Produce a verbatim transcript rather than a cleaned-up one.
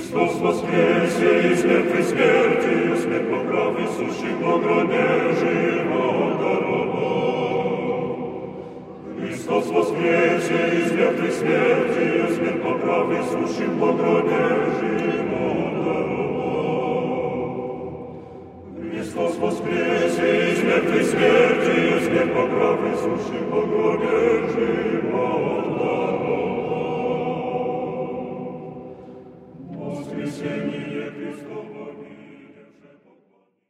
Христос воскресе из мертвой смерти, смерть поправ Иисущий по гробе живо даровал. Христос воскресе из мертвой смерти, смерть поправ Иисущий по гробе живо даровал. Христос воскресе из мертвой смерти, смерть поправ Иисущий по гробе